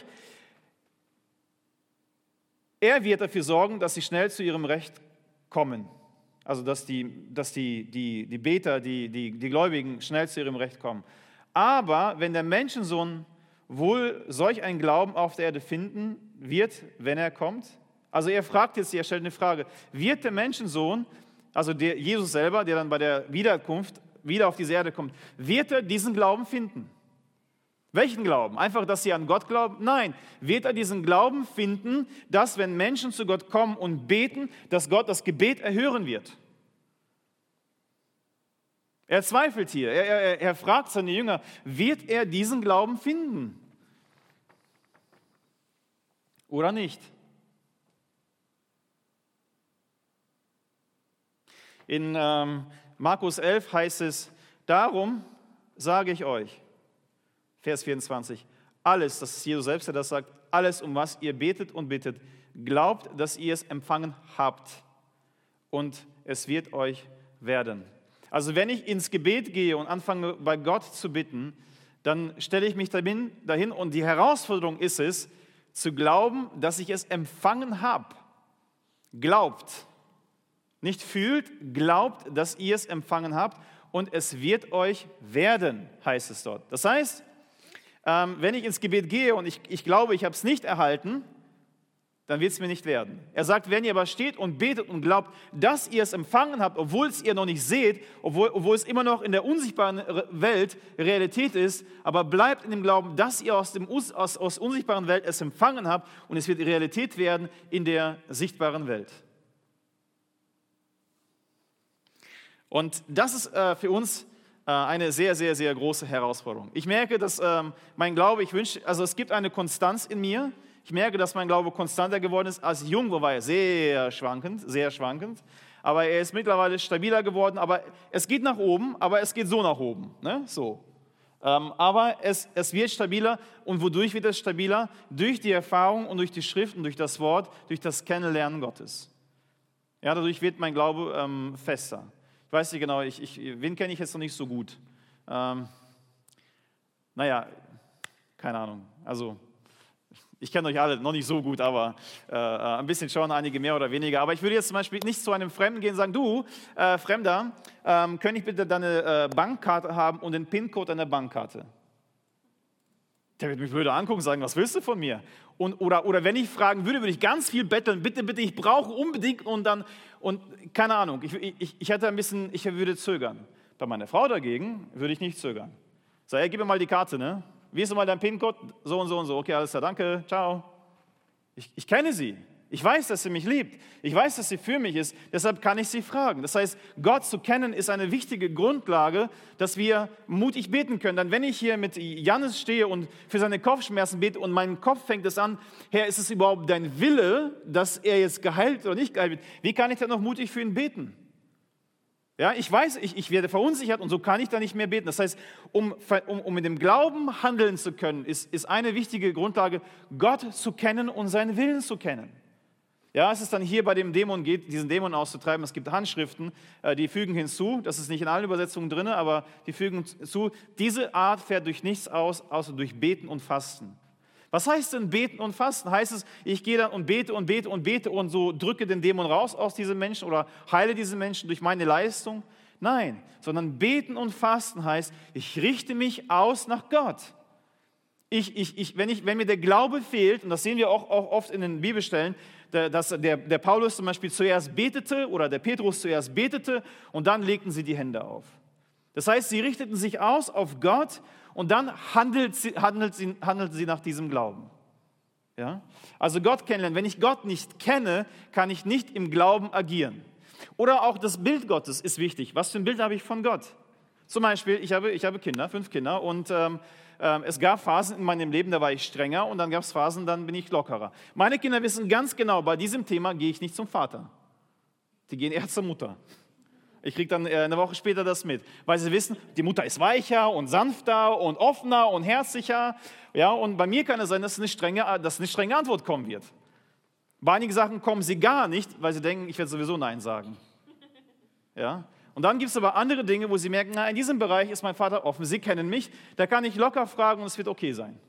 er wird dafür sorgen, dass sie schnell zu ihrem Recht kommen. Also dass die, dass die, die, die Beter, die, die, die Gläubigen schnell zu ihrem Recht kommen. Aber wenn der Menschensohn wohl solch einen Glauben auf der Erde finden wird, wenn er kommt, also er fragt jetzt, er stellt eine Frage, wird der Menschensohn, also der Jesus selber, der dann bei der Wiederkunft wieder auf diese Erde kommt, wird er diesen Glauben finden? Welchen Glauben? Einfach, dass sie an Gott glauben? Nein, wird er diesen Glauben finden, dass wenn Menschen zu Gott kommen und beten, dass Gott das Gebet erhören wird? Er zweifelt hier, er, er, er fragt seine Jünger, wird er diesen Glauben finden? Oder nicht? In ähm, Markus elf heißt es, darum sage ich euch, Vers vierundzwanzig, alles, das ist Jesus selbst, der das sagt, alles, um was ihr betet und bittet, glaubt, dass ihr es empfangen habt und es wird euch werden. Also wenn ich ins Gebet gehe und anfange, bei Gott zu bitten, dann stelle ich mich dahin, dahin und die Herausforderung ist es, zu glauben, dass ich es empfangen habe. Glaubt, nicht fühlt, glaubt, dass ihr es empfangen habt und es wird euch werden, heißt es dort. Das heißt, wenn ich ins Gebet gehe und ich, ich glaube, ich habe es nicht erhalten, dann wird es mir nicht werden. Er sagt, wenn ihr aber steht und betet und glaubt, dass ihr es empfangen habt, obwohl es ihr noch nicht seht, obwohl, obwohl es immer noch in der unsichtbaren Welt Realität ist, aber bleibt in dem Glauben, dass ihr aus der aus, aus unsichtbaren Welt es empfangen habt und es wird Realität werden in der sichtbaren Welt. Und das ist äh, für uns eine sehr, sehr, sehr große Herausforderung. Ich merke, dass ähm, mein Glaube, ich wünsche, also es gibt eine Konstanz in mir. Ich merke, dass mein Glaube konstanter geworden ist. Als jung war er sehr schwankend, sehr schwankend. Aber er ist mittlerweile stabiler geworden. Aber es geht nach oben, aber es geht so nach oben. Ne? So. Ähm, aber es, es wird stabiler. Und wodurch wird es stabiler? Durch die Erfahrung und durch die Schrift und durch das Wort, durch das Kennenlernen Gottes. Ja, dadurch wird mein Glaube ähm, fester. Ich weiß nicht genau, ich, ich, wen kenne ich jetzt noch nicht so gut? Ähm, naja, keine Ahnung. Also, ich kenne euch alle noch nicht so gut, aber äh, ein bisschen schon, einige mehr oder weniger. Aber ich würde jetzt zum Beispiel nicht zu einem Fremden gehen und sagen, du, äh, Fremder, ähm, könnte ich bitte deine äh, Bankkarte haben und den PIN-Code deiner Bankkarte? Der wird mich blöd angucken und sagen, was willst du von mir? Und, oder, oder wenn ich fragen würde, würde ich ganz viel betteln, bitte, bitte, ich brauche unbedingt und dann, und keine Ahnung, ich, ich, ich hätte ein bisschen, ich würde zögern. Bei meiner Frau dagegen würde ich nicht zögern. Sag, hey, gib mir mal die Karte, ne? Wie ist mal dein PIN-Code? So und so und so, okay, alles klar, danke, ciao. Ich, ich kenne sie. Ich weiß, dass sie mich liebt. Ich weiß, dass sie für mich ist. Deshalb kann ich sie fragen. Das heißt, Gott zu kennen ist eine wichtige Grundlage, dass wir mutig beten können. Dann, wenn ich hier mit Jannis stehe und für seine Kopfschmerzen bete und mein Kopf fängt es an, Herr, ist es überhaupt dein Wille, dass er jetzt geheilt oder nicht geheilt wird? Wie kann ich dann noch mutig für ihn beten? Ja, ich weiß, ich, ich werde verunsichert und so kann ich da nicht mehr beten. Das heißt, um, um, um mit dem Glauben handeln zu können, ist, ist eine wichtige Grundlage, Gott zu kennen und seinen Willen zu kennen. Ja, es ist dann hier bei dem Dämon geht, diesen Dämon auszutreiben. Es gibt Handschriften, die fügen hinzu, das ist nicht in allen Übersetzungen drin, aber die fügen hinzu, diese Art fährt durch nichts aus, außer durch Beten und Fasten. Was heißt denn Beten und Fasten? Heißt es, ich gehe dann und bete und bete und bete und so drücke den Dämon raus aus diesem Menschen oder heile diesen Menschen durch meine Leistung? Nein, sondern Beten und Fasten heißt, ich richte mich aus nach Gott. Ich, ich, ich, wenn, ich, wenn mir der Glaube fehlt, und das sehen wir auch, auch oft in den Bibelstellen, dass der, der Paulus zum Beispiel zuerst betete oder der Petrus zuerst betete und dann legten sie die Hände auf. Das heißt, sie richteten sich aus auf Gott und dann handelt sie, handelt sie, handelt sie nach diesem Glauben. Ja? Also Gott kennenlernen. Wenn ich Gott nicht kenne, kann ich nicht im Glauben agieren. Oder auch das Bild Gottes ist wichtig. Was für ein Bild habe ich von Gott? Zum Beispiel, ich habe, ich habe Kinder, fünf Kinder und ähm, ähm, es gab Phasen in meinem Leben, da war ich strenger und dann gab es Phasen, dann bin ich lockerer. Meine Kinder wissen ganz genau, bei diesem Thema gehe ich nicht zum Vater. Die gehen eher zur Mutter. Ich kriege dann äh, eine Woche später das mit, weil sie wissen, die Mutter ist weicher und sanfter und offener und herzlicher. Ja, und bei mir kann es sein, dass eine strenge, dass eine strenge Antwort kommen wird. Bei einigen Sachen kommen sie gar nicht, weil sie denken, ich werde sowieso Nein sagen. Ja? Und dann gibt es aber andere Dinge, wo sie merken, na, in diesem Bereich ist mein Vater offen, sie kennen mich, da kann ich locker fragen und es wird okay sein.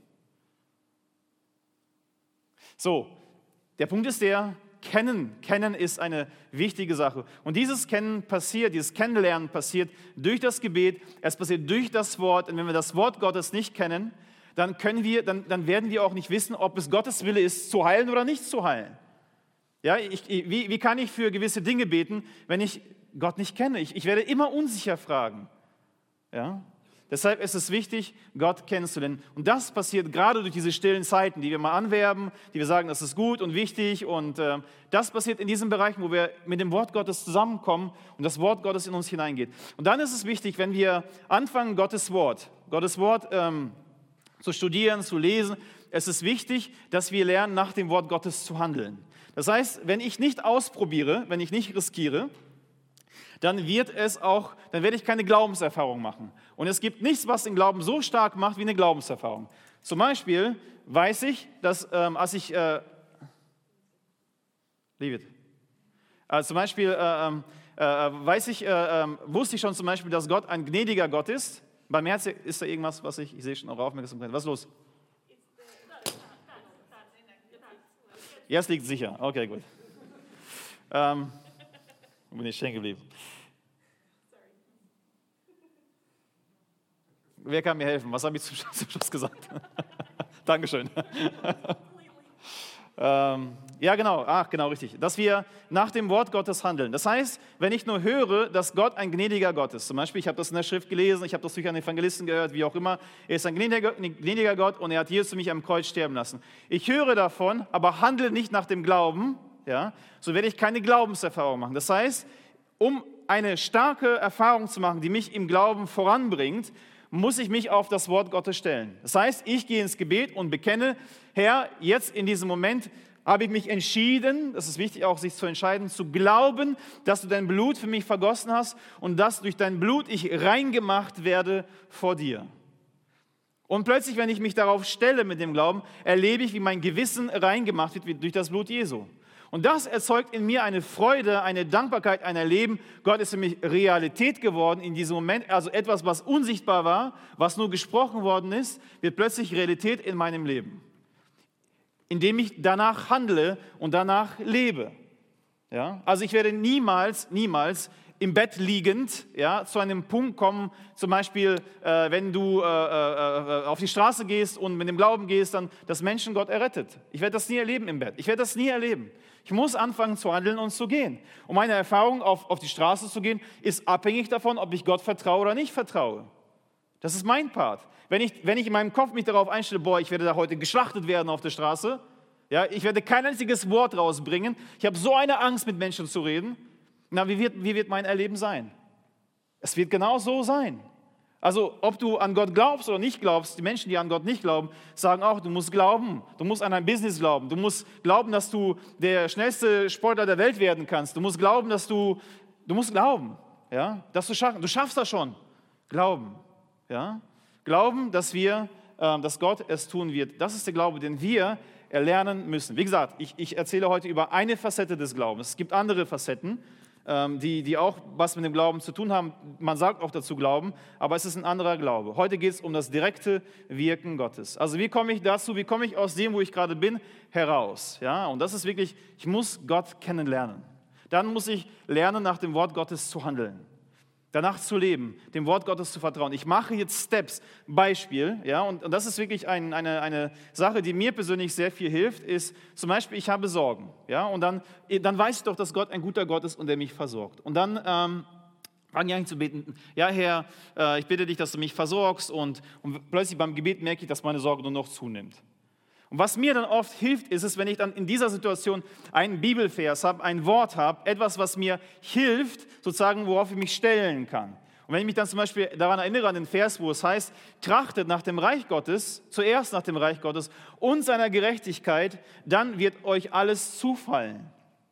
So, der Punkt ist der, Kennen, kennen ist eine wichtige Sache. Und dieses Kennen passiert, dieses Kennenlernen passiert durch das Gebet, es passiert durch das Wort. Und wenn wir das Wort Gottes nicht kennen, dann, können wir, dann, dann werden wir auch nicht wissen, ob es Gottes Wille ist, zu heilen oder nicht zu heilen. Ja, ich, wie, wie kann ich für gewisse Dinge beten, wenn ich Gott nicht kenne? Ich, ich werde immer unsicher fragen. Ja? Deshalb ist es wichtig, Gott kennenzulernen. Und das passiert gerade durch diese stillen Zeiten, die wir mal anwerben, die wir sagen, das ist gut und wichtig. Und äh, das passiert in diesen Bereichen, wo wir mit dem Wort Gottes zusammenkommen und das Wort Gottes in uns hineingeht. Und dann ist es wichtig, wenn wir anfangen, Gottes Wort, Gottes Wort ähm, zu studieren, zu lesen, es ist wichtig, dass wir lernen, nach dem Wort Gottes zu handeln. Das heißt, wenn ich nicht ausprobiere, wenn ich nicht riskiere, dann wird es auch, dann werde ich keine Glaubenserfahrung machen. Und es gibt nichts, was den Glauben so stark macht wie eine Glaubenserfahrung. Zum Beispiel weiß ich, dass ähm, als ich, äh, leave it. Also zum Beispiel äh, äh, weiß ich, äh, äh, wusste ich schon zum Beispiel, dass Gott ein gnädiger Gott ist. Beim Herz ist da irgendwas, was ich, ich sehe schon eure Aufmerksamkeit. Was ist los? Ja, es liegt sicher. Okay, gut. Ähm, Wo bin ich stehen geblieben? Wer kann mir helfen? Was habe ich zum Schluss gesagt? Dankeschön. ähm, ja, genau. Ach, genau, richtig. Dass wir nach dem Wort Gottes handeln. Das heißt, wenn ich nur höre, dass Gott ein gnädiger Gott ist, zum Beispiel, ich habe das in der Schrift gelesen, ich habe das durch einen Evangelisten gehört, wie auch immer, er ist ein gnädiger, gnädiger Gott und er hat Jesus für mich am Kreuz sterben lassen. Ich höre davon, aber handle nicht nach dem Glauben, ja, so werde ich keine Glaubenserfahrung machen. Das heißt, um eine starke Erfahrung zu machen, die mich im Glauben voranbringt, muss ich mich auf das Wort Gottes stellen. Das heißt, ich gehe ins Gebet und bekenne, Herr, jetzt in diesem Moment habe ich mich entschieden, das ist wichtig auch, sich zu entscheiden, zu glauben, dass du dein Blut für mich vergossen hast und dass durch dein Blut ich reingemacht werde vor dir. Und plötzlich, wenn ich mich darauf stelle mit dem Glauben, erlebe ich, wie mein Gewissen reingemacht wird durch das Blut Jesu. Und das erzeugt in mir eine Freude, eine Dankbarkeit, ein Erleben. Gott ist für mich Realität geworden in diesem Moment. Also etwas, was unsichtbar war, was nur gesprochen worden ist, wird plötzlich Realität in meinem Leben. Indem ich danach handle und danach lebe. Ja? Also ich werde niemals, niemals im Bett liegend ja, zu einem Punkt kommen, zum Beispiel, äh, wenn du äh, äh, auf die Straße gehst und mit dem Glauben gehst, dann, dass Menschen Gott errettet. Ich werde das nie erleben im Bett. Ich werde das nie erleben. Ich muss anfangen zu handeln und zu gehen. Und meine Erfahrung, auf, auf die Straße zu gehen, ist abhängig davon, ob ich Gott vertraue oder nicht vertraue. Das ist mein Part. Wenn ich, wenn ich in meinem Kopf mich darauf einstelle, boah, ich werde da heute geschlachtet werden auf der Straße, ja, ich werde kein einziges Wort rausbringen, ich habe so eine Angst, mit Menschen zu reden, na, wie wird, wie wird mein Erleben sein? Es wird genau so sein. Also, ob du an Gott glaubst oder nicht glaubst, die Menschen, die an Gott nicht glauben, sagen auch, du musst glauben, du musst an dein Business glauben, du musst glauben, dass du der schnellste Sportler der Welt werden kannst, du musst glauben, dass du, du musst glauben, ja, dass du schaffst, du schaffst das schon. Glauben, ja, glauben, dass wir, äh, dass Gott es tun wird. Das ist der Glaube, den wir erlernen müssen. Wie gesagt, ich, ich erzähle heute über eine Facette des Glaubens. Es gibt andere Facetten, Die, die auch was mit dem Glauben zu tun haben. Man sagt auch dazu Glauben, aber es ist ein anderer Glaube. Heute geht es um das direkte Wirken Gottes. Also wie komme ich dazu, wie komme ich aus dem, wo ich gerade bin, heraus? Ja? Und das ist wirklich, ich muss Gott kennenlernen. Dann muss ich lernen, nach dem Wort Gottes zu handeln. Danach zu leben, dem Wort Gottes zu vertrauen. Ich mache jetzt Steps, Beispiel, ja, und, und das ist wirklich ein, eine, eine Sache, die mir persönlich sehr viel hilft, ist zum Beispiel, ich habe Sorgen, ja, und dann, dann weiß ich doch, dass Gott ein guter Gott ist und der mich versorgt. Und dann ähm, fange ich an zu beten, ja Herr, äh, ich bitte dich, dass du mich versorgst und, und plötzlich beim Gebet merke ich, dass meine Sorge nur noch zunimmt. Und was mir dann oft hilft, ist es, wenn ich dann in dieser Situation einen Bibelvers habe, ein Wort habe, etwas, was mir hilft, sozusagen, worauf ich mich stellen kann. Und wenn ich mich dann zum Beispiel daran erinnere, an den Vers, wo es heißt, trachtet nach dem Reich Gottes, zuerst nach dem Reich Gottes und seiner Gerechtigkeit, dann wird euch alles zufallen.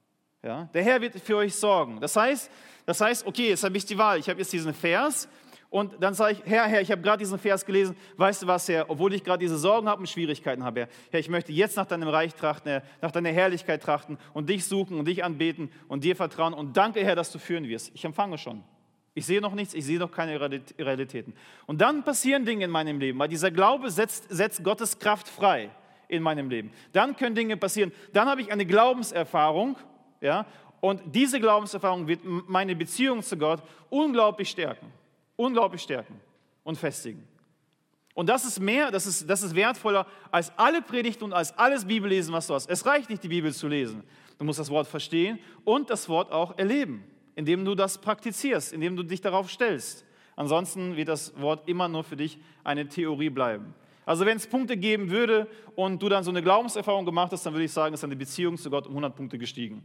Ja? Der Herr wird für euch sorgen. Das heißt, das heißt, okay, jetzt habe ich die Wahl. Ich habe jetzt diesen Vers. Und dann sage ich, Herr, Herr, ich habe gerade diesen Vers gelesen, weißt du was, Herr, obwohl ich gerade diese Sorgen habe und Schwierigkeiten habe, Herr, Herr, ich möchte jetzt nach deinem Reich trachten, Herr, nach deiner Herrlichkeit trachten und dich suchen und dich anbeten und dir vertrauen und danke, Herr, dass du führen wirst. Ich empfange schon. Ich sehe noch nichts, ich sehe noch keine Realitäten. Und dann passieren Dinge in meinem Leben, weil dieser Glaube setzt, setzt Gottes Kraft frei in meinem Leben. Dann können Dinge passieren. Dann habe ich eine Glaubenserfahrung, ja, und diese Glaubenserfahrung wird meine Beziehung zu Gott unglaublich stärken. Unglaublich stärken und festigen. Und das ist mehr, das ist, das ist wertvoller als alle Predigten und als alles Bibellesen, was du hast. Es reicht nicht, die Bibel zu lesen. Du musst das Wort verstehen und das Wort auch erleben, indem du das praktizierst, indem du dich darauf stellst. Ansonsten wird das Wort immer nur für dich eine Theorie bleiben. Also wenn es Punkte geben würde und du dann so eine Glaubenserfahrung gemacht hast, dann würde ich sagen, ist deine Beziehung zu Gott um hundert Punkte gestiegen.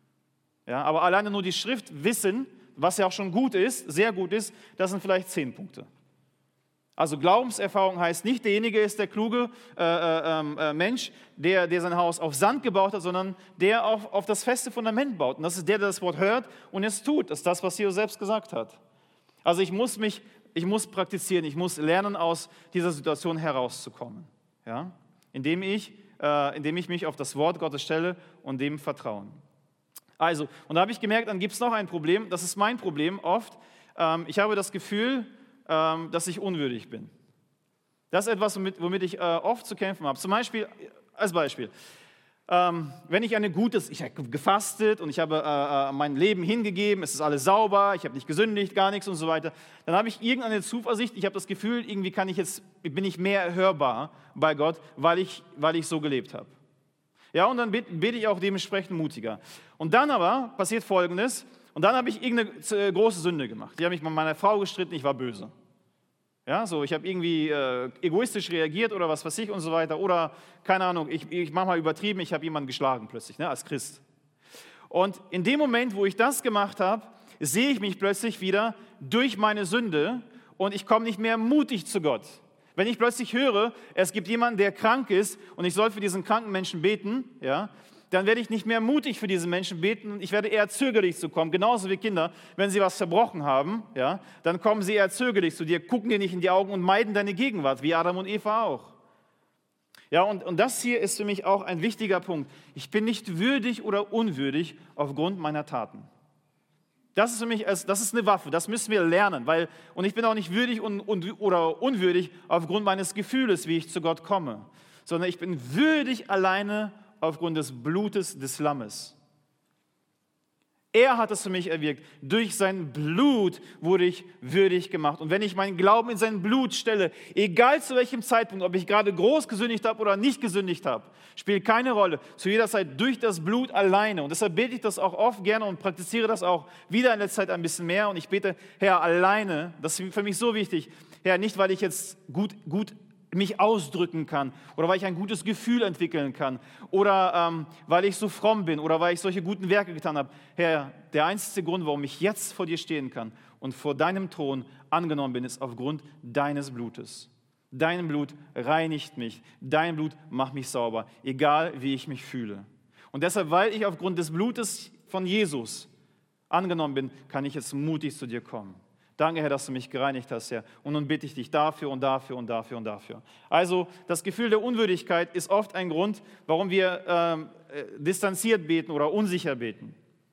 Ja, aber alleine nur die Schrift wissen, was ja auch schon gut ist, sehr gut ist, das sind vielleicht zehn Punkte. Also Glaubenserfahrung heißt nicht, derjenige ist der kluge äh, äh, äh, Mensch, der, der sein Haus auf Sand gebaut hat, sondern der auf, auf das feste Fundament baut. Und das ist der, der das Wort hört und es tut. Das ist das, was Jesus selbst gesagt hat. Also ich muss mich, ich muss praktizieren, ich muss lernen, aus dieser Situation herauszukommen. Ja? Indem ich, äh, indem ich mich auf das Wort Gottes stelle und dem vertrauen. Also, und da habe ich gemerkt, dann gibt es noch ein Problem, das ist mein Problem oft. Ähm, ich habe das Gefühl, ähm, dass ich unwürdig bin. Das ist etwas, womit, womit ich äh, oft zu kämpfen habe. Zum Beispiel, als Beispiel, ähm, wenn ich eine gutes, ich habe gefastet und ich habe äh, mein Leben hingegeben, es ist alles sauber, ich habe nicht gesündigt, gar nichts und so weiter, dann habe ich irgendeine Zuversicht, ich habe das Gefühl, irgendwie kann ich jetzt, bin ich mehr hörbar bei Gott, weil ich, weil ich so gelebt habe. Ja, und dann bete ich auch dementsprechend mutiger. Und dann aber passiert Folgendes, und dann habe ich irgendeine große Sünde gemacht. Ich habe mich mit meiner Frau gestritten, ich war böse. Ja, so, ich habe irgendwie äh, egoistisch reagiert oder was weiß ich und so weiter. Oder, keine Ahnung, ich, ich mache mal übertrieben, ich habe jemanden geschlagen plötzlich, ne, als Christ. Und in dem Moment, wo ich das gemacht habe, sehe ich mich plötzlich wieder durch meine Sünde und ich komme nicht mehr mutig zu Gott. Wenn ich plötzlich höre, es gibt jemanden, der krank ist und ich soll für diesen kranken Menschen beten, ja, dann werde ich nicht mehr mutig für diesen Menschen beten und ich werde eher zögerlich zu kommen. Genauso wie Kinder, wenn sie was verbrochen haben, ja, dann kommen sie eher zögerlich zu dir, gucken dir nicht in die Augen und meiden deine Gegenwart, wie Adam und Eva auch. Ja, und, und das hier ist für mich auch ein wichtiger Punkt. Ich bin nicht würdig oder unwürdig aufgrund meiner Taten. Das ist für mich, das ist eine Waffe, das müssen wir lernen, weil, und ich bin auch nicht würdig und, und, oder unwürdig aufgrund meines Gefühles, wie ich zu Gott komme, sondern ich bin würdig alleine aufgrund des Blutes des Lammes. Er hat es für mich erwirkt. Durch sein Blut wurde ich würdig gemacht. Und wenn ich meinen Glauben in sein Blut stelle, egal zu welchem Zeitpunkt, ob ich gerade groß gesündigt habe oder nicht gesündigt habe, spielt keine Rolle. Zu jeder Zeit durch das Blut alleine. Und deshalb bete ich das auch oft gerne und praktiziere das auch wieder in letzter Zeit ein bisschen mehr. Und ich bete, Herr, alleine, das ist für mich so wichtig, Herr, nicht weil ich jetzt gut, gut mich ausdrücken kann oder weil ich ein gutes Gefühl entwickeln kann oder ähm, weil ich so fromm bin oder weil ich solche guten Werke getan habe. Herr, der einzige Grund, warum ich jetzt vor dir stehen kann und vor deinem Thron angenommen bin, ist aufgrund deines Blutes. Dein Blut reinigt mich, dein Blut macht mich sauber, egal wie ich mich fühle. Und deshalb, weil ich aufgrund des Blutes von Jesus angenommen bin, kann ich jetzt mutig zu dir kommen. Danke, Herr, dass du mich gereinigt hast, Herr. Und nun bitte ich dich dafür und dafür und dafür und dafür. Also das Gefühl der Unwürdigkeit ist oft ein Grund, warum wir ähm, äh, distanziert beten oder unsicher beten.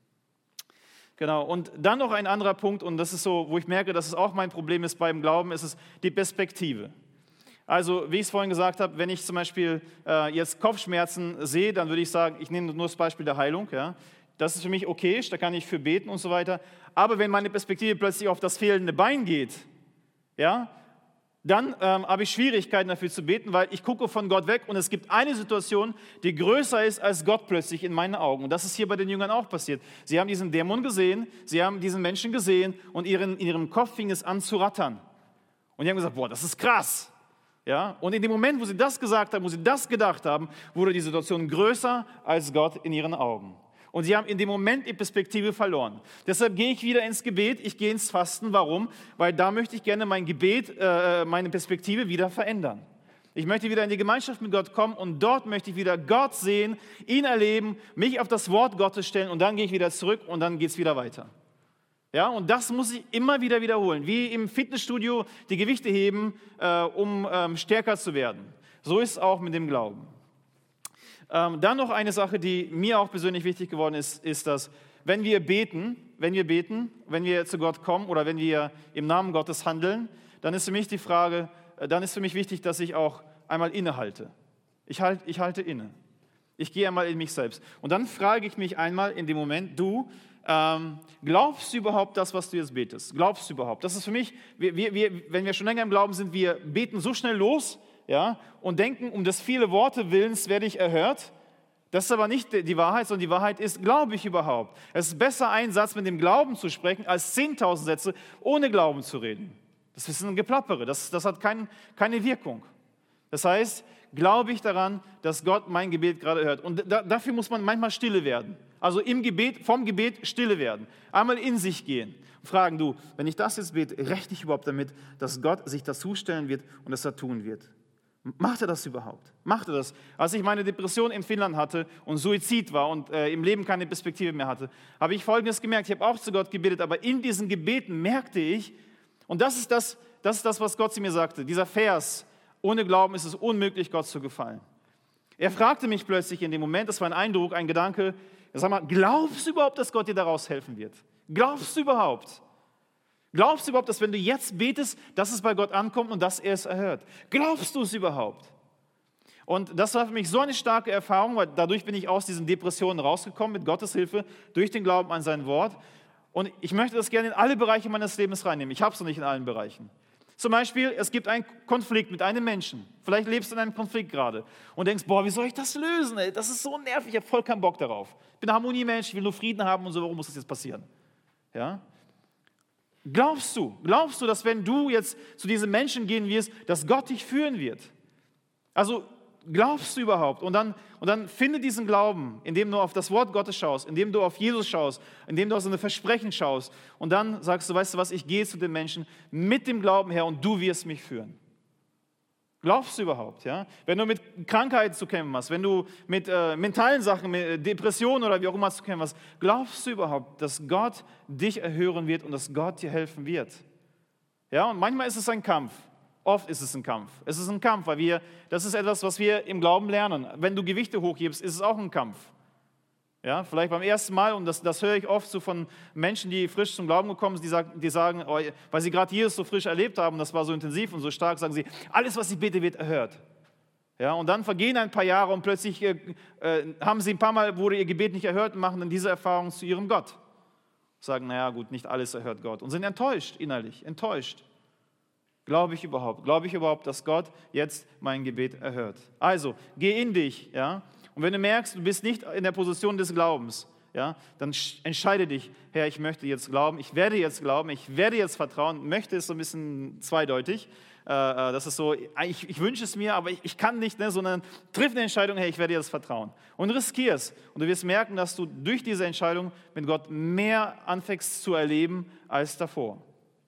Genau, und dann noch ein anderer Punkt, und das ist so, wo ich merke, dass es auch mein Problem ist beim Glauben, ist es die Perspektive. Also, wie ich es vorhin gesagt habe, wenn ich zum Beispiel äh, jetzt Kopfschmerzen sehe, dann würde ich sagen, ich nehme nur das Beispiel der Heilung, ja. Das ist für mich okay, da kann ich für beten und so weiter. Aber wenn meine Perspektive plötzlich auf das fehlende Bein geht, ja, dann ähm, habe ich Schwierigkeiten dafür zu beten, weil ich gucke von Gott weg und es gibt eine Situation, die größer ist als Gott plötzlich in meinen Augen. Und das ist hier bei den Jüngern auch passiert. Sie haben diesen Dämon gesehen, sie haben diesen Menschen gesehen und ihren, in ihrem Kopf fing es an zu rattern. Und die haben gesagt, boah, das ist krass. Ja? Und in dem Moment, wo sie das gesagt haben, wo sie das gedacht haben, wurde die Situation größer als Gott in ihren Augen. Und sie haben in dem Moment die Perspektive verloren. Deshalb gehe ich wieder ins Gebet, ich gehe ins Fasten. Warum? Weil da möchte ich gerne mein Gebet, äh, meine Perspektive wieder verändern. Ich möchte wieder in die Gemeinschaft mit Gott kommen und dort möchte ich wieder Gott sehen, ihn erleben, mich auf das Wort Gottes stellen und dann gehe ich wieder zurück und dann geht es wieder weiter. Ja, und das muss ich immer wieder wiederholen, wie im Fitnessstudio die Gewichte heben, äh, um ähm, stärker zu werden. So ist es auch mit dem Glauben. Ähm, dann noch eine Sache, die mir auch persönlich wichtig geworden ist, ist, dass wenn wir beten, wenn wir beten, wenn wir zu Gott kommen oder wenn wir im Namen Gottes handeln, dann ist für mich die Frage, dann ist für mich wichtig, dass ich auch einmal innehalte. Ich, halt, ich halte inne. Ich gehe einmal in mich selbst. Und dann frage ich mich einmal in dem Moment, du, ähm, glaubst du überhaupt das, was du jetzt betest? Glaubst du überhaupt? Das ist für mich, wir, wir, wir, wenn wir schon länger im Glauben sind, wir beten so schnell los, ja, und denken, um des viele Worte Willens werde ich erhört. Das ist aber nicht die Wahrheit, sondern die Wahrheit ist, glaube ich überhaupt? Es ist besser, einen Satz mit dem Glauben zu sprechen, als zehntausend Sätze ohne Glauben zu reden. Das ist ein Geplappere, das, das hat kein, keine Wirkung. Das heißt, glaube ich daran, dass Gott mein Gebet gerade hört. Und da, dafür muss man manchmal stille werden. Also im Gebet, vom Gebet stille werden. Einmal in sich gehen und fragen, du, wenn ich das jetzt bete, rechne ich überhaupt damit, dass Gott sich dazustellen wird und dass er tun wird? Macht er das überhaupt? Macht er das? Als ich meine Depression in Finnland hatte und Suizid war und äh, im Leben keine Perspektive mehr hatte, habe ich Folgendes gemerkt. Ich habe auch zu Gott gebetet, aber in diesen Gebeten merkte ich, und das ist das, das ist das, was Gott zu mir sagte, dieser Vers, ohne Glauben ist es unmöglich, Gott zu gefallen. Er fragte mich plötzlich in dem Moment, das war ein Eindruck, ein Gedanke, sag mal, glaubst du überhaupt, dass Gott dir daraus helfen wird? Glaubst du überhaupt? Glaubst du überhaupt, dass wenn du jetzt betest, dass es bei Gott ankommt und dass er es erhört? Glaubst du es überhaupt? Und das war für mich so eine starke Erfahrung, weil dadurch bin ich aus diesen Depressionen rausgekommen, mit Gottes Hilfe, durch den Glauben an sein Wort. Und ich möchte das gerne in alle Bereiche meines Lebens reinnehmen. Ich habe es noch nicht in allen Bereichen. Zum Beispiel, es gibt einen Konflikt mit einem Menschen. Vielleicht lebst du in einem Konflikt gerade und denkst, boah, wie soll ich das lösen? Ey? Das ist so nervig, ich habe voll keinen Bock darauf. Ich bin ein Harmoniemensch, ich will nur Frieden haben und so, warum muss das jetzt passieren? Ja? Glaubst du, glaubst du, dass wenn du jetzt zu diesem Menschen gehen wirst, dass Gott dich führen wird? Also glaubst du überhaupt? Und dann, und dann finde diesen Glauben, indem du auf das Wort Gottes schaust, indem du auf Jesus schaust, indem du auf seine Versprechen schaust. Und dann sagst du, weißt du was, ich gehe zu den Menschen mit dem Glauben her und du wirst mich führen. Glaubst du überhaupt? Ja? Wenn du mit Krankheiten zu kämpfen hast, wenn du mit äh, mentalen Sachen, mit Depressionen oder wie auch immer zu kämpfen hast, glaubst du überhaupt, dass Gott dich erhören wird und dass Gott dir helfen wird? Ja, und manchmal ist es ein Kampf. Oft ist es ein Kampf. Es ist ein Kampf, weil wir, das ist etwas, was wir im Glauben lernen. Wenn du Gewichte hochhebst, ist es auch ein Kampf. Ja, vielleicht beim ersten Mal, und das, das höre ich oft so von Menschen, die frisch zum Glauben gekommen sind, die sagen, die sagen oh, weil sie gerade Jesus so frisch erlebt haben, das war so intensiv und so stark, sagen sie, alles, was ich bete, wird erhört. Ja, und dann vergehen ein paar Jahre und plötzlich äh, äh, haben sie ein paar Mal, wurde ihr Gebet nicht erhört und machen dann diese Erfahrung zu ihrem Gott. Sagen, naja gut, nicht alles erhört Gott und sind enttäuscht innerlich, enttäuscht. Glaube ich überhaupt? Glaube ich überhaupt, dass Gott jetzt mein Gebet erhört? Also, geh in dich, ja. Und wenn du merkst, du bist nicht in der Position des Glaubens, ja, dann entscheide dich, Herr, ich möchte jetzt glauben, ich werde jetzt glauben, ich werde jetzt vertrauen. Möchte ist so ein bisschen zweideutig. Das ist so, ich, ich wünsche es mir, aber ich, ich kann nicht, ne, sondern triff eine Entscheidung, hey, ich werde jetzt vertrauen. Und riskier es. Und du wirst merken, dass du durch diese Entscheidung mit Gott mehr anfängst zu erleben als davor.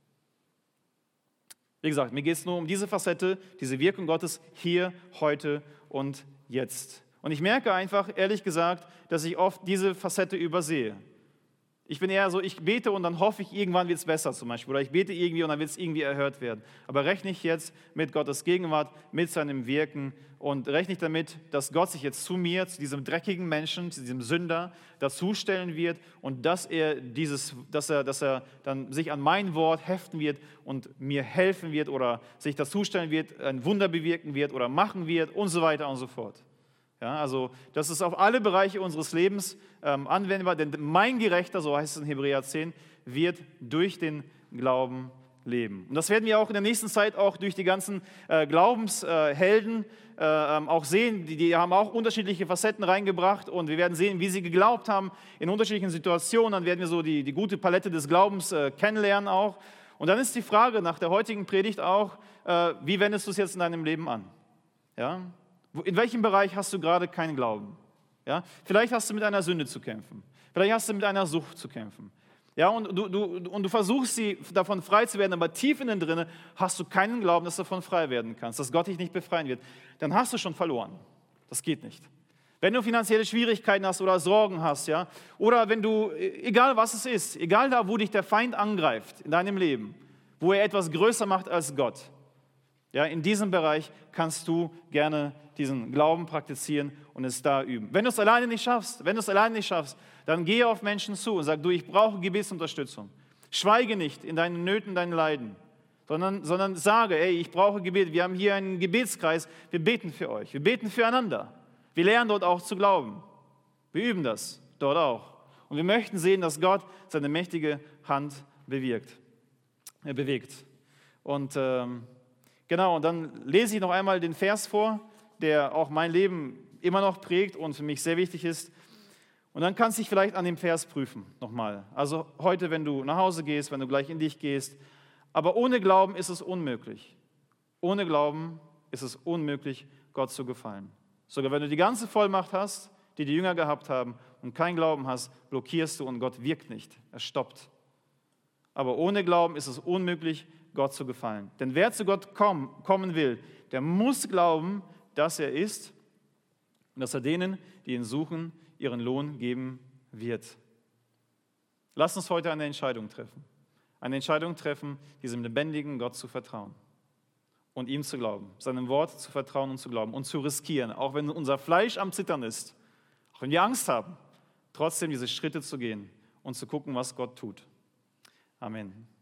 Wie gesagt, mir geht es nur um diese Facette, diese Wirkung Gottes hier, heute und jetzt. Und ich merke einfach, ehrlich gesagt, dass ich oft diese Facette übersehe. Ich bin eher so, ich bete und dann hoffe ich, irgendwann wird es besser zum Beispiel. Oder ich bete irgendwie und dann wird es irgendwie erhört werden. Aber rechne ich jetzt mit Gottes Gegenwart, mit seinem Wirken und rechne ich damit, dass Gott sich jetzt zu mir, zu diesem dreckigen Menschen, zu diesem Sünder dazustellen wird und dass er, dieses, dass er, dass er dann sich an mein Wort heften wird und mir helfen wird oder sich dazustellen wird, ein Wunder bewirken wird oder machen wird und so weiter und so fort. Ja, also das ist auf alle Bereiche unseres Lebens ähm, anwendbar, denn mein Gerechter, so heißt es in Hebräer zehn, wird durch den Glauben leben. Und das werden wir auch in der nächsten Zeit auch durch die ganzen äh, Glaubenshelden äh, äh, auch sehen. Die, die haben auch unterschiedliche Facetten reingebracht und wir werden sehen, wie sie geglaubt haben in unterschiedlichen Situationen. Dann werden wir so die, die gute Palette des Glaubens äh, kennenlernen auch. Und dann ist die Frage nach der heutigen Predigt auch, äh, wie wendest du es jetzt in deinem Leben an? Ja? In welchem Bereich hast du gerade keinen Glauben? Ja? Vielleicht hast du mit einer Sünde zu kämpfen. Vielleicht hast du mit einer Sucht zu kämpfen. Ja, und, du, du, und du versuchst, sie davon frei zu werden, aber tief innen drin hast du keinen Glauben, dass du davon frei werden kannst, dass Gott dich nicht befreien wird. Dann hast du schon verloren. Das geht nicht. Wenn du finanzielle Schwierigkeiten hast oder Sorgen hast, ja, oder wenn du, egal was es ist, egal da, wo dich der Feind angreift in deinem Leben, wo er etwas größer macht als Gott, Ja, in diesem Bereich kannst du gerne diesen Glauben praktizieren und es da üben. Wenn du es alleine nicht schaffst, wenn du es alleine nicht schaffst, dann gehe auf Menschen zu und sag, du, ich brauche Gebetsunterstützung. Schweige nicht in deinen Nöten, deinen Leiden, sondern, sondern sage, ey, ich brauche Gebet. Wir haben hier einen Gebetskreis, wir beten für euch, wir beten füreinander. Wir lernen dort auch zu glauben. Wir üben das dort auch. Und wir möchten sehen, dass Gott seine mächtige Hand bewirkt, er bewegt. Und ähm, genau, und dann lese ich noch einmal den Vers vor, der auch mein Leben immer noch prägt und für mich sehr wichtig ist. Und dann kannst du dich vielleicht an dem Vers prüfen, nochmal. Also heute, wenn du nach Hause gehst, wenn du gleich in dich gehst. Aber ohne Glauben ist es unmöglich. Ohne Glauben ist es unmöglich, Gott zu gefallen. Sogar wenn du die ganze Vollmacht hast, die die Jünger gehabt haben, und keinen Glauben hast, blockierst du und Gott wirkt nicht. Er stoppt. Aber ohne Glauben ist es unmöglich, Gott zu gefallen. Denn wer zu Gott kommen, kommen will, der muss glauben, dass er ist und dass er denen, die ihn suchen, ihren Lohn geben wird. Lass uns heute eine Entscheidung treffen. Eine Entscheidung treffen, diesem lebendigen Gott zu vertrauen und ihm zu glauben, seinem Wort zu vertrauen und zu glauben und zu riskieren, auch wenn unser Fleisch am Zittern ist, auch wenn wir Angst haben, trotzdem diese Schritte zu gehen und zu gucken, was Gott tut. Amen.